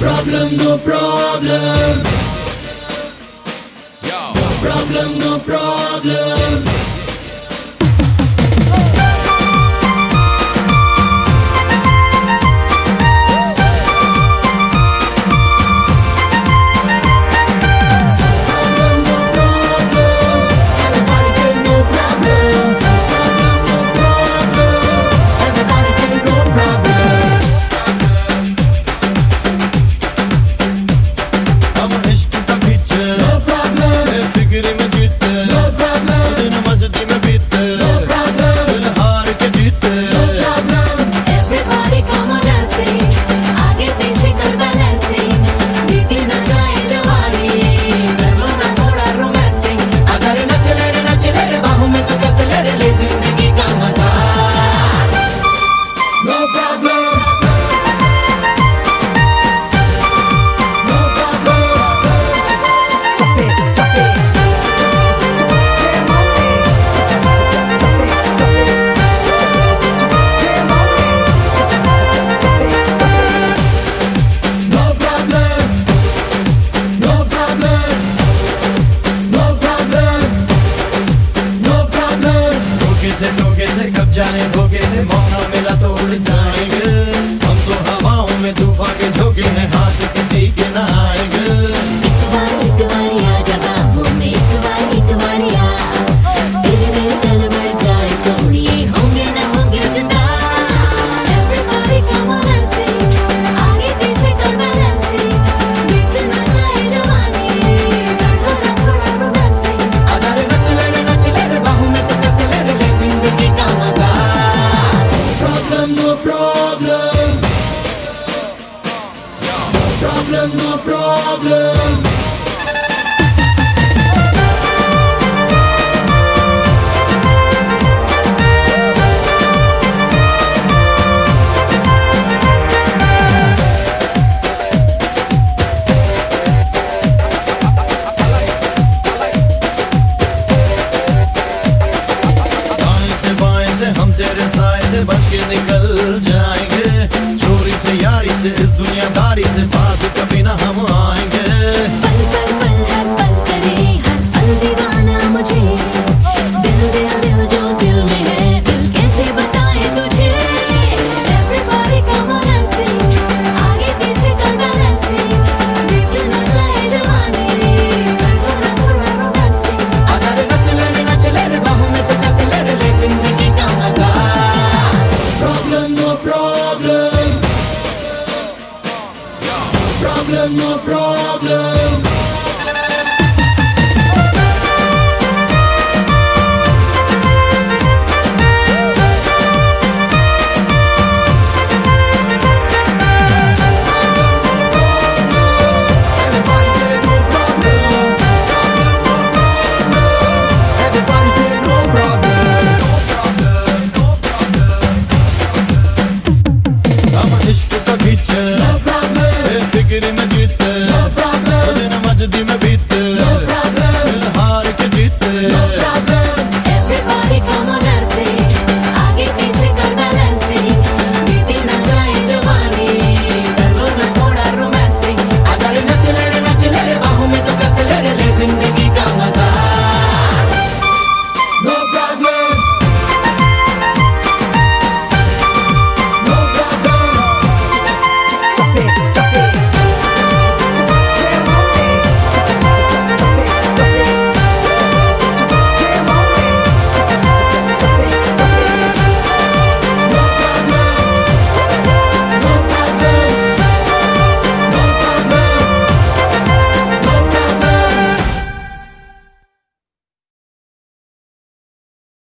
problem, no problem. No problem, no problem. धोखे से कब जाने धोखे से मौका मिला तो उड़ जाएंगे हम तो हवाओं में तूफान के झोंके हैं हाथ किसी के ना आएंगे। एक बार आ जा बाहों में एक बार आ तेरे मेरे दिल बढ़ जाए सोनिए होंगे ना होंगे जुदा। Everybody come on and sing आगे पीछे कर balancing देखना चाहे जवानी कर लो ना थोड़ा romancing आजा रे नच ले रे बाहों में तो कैसे ले जिंदगी का मजा। No problem, no problem, no problem. हम तेरे साए से बच के निकल जाएंगे चोरी से यारी से इस दुनियादारी से पास कभी ना हम आएंगे। पल पर पल हर पल करे हर पल दीवाना मुझे दिल दिल दिल जो दिल में है दिल कैसे बताए तुझे। Everybody come on and sing आगे पीछे कर balancing देखना चाहे जवानी कर लो ना थोड़ा romancing आजा रे नच ले रे बाहों में तो कैसे ले जिंदगी का मजा। No problem, no problem. हम इश्क का खींचे फिक्र में जीते